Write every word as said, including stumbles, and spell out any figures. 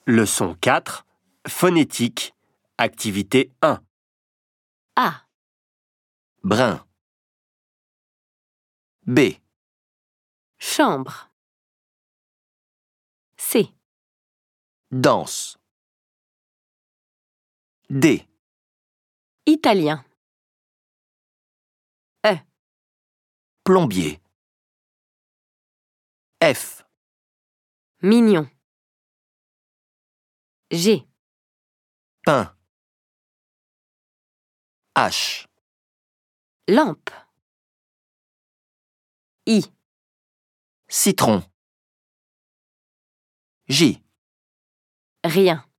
Leçon quatre, phonétique, activité un. A. Brun. B. Chambre. C. Danse. D. Italien. E. Plombier. F. Mignon. G. Pain. H. Lampe. I. Citron. J. Rien.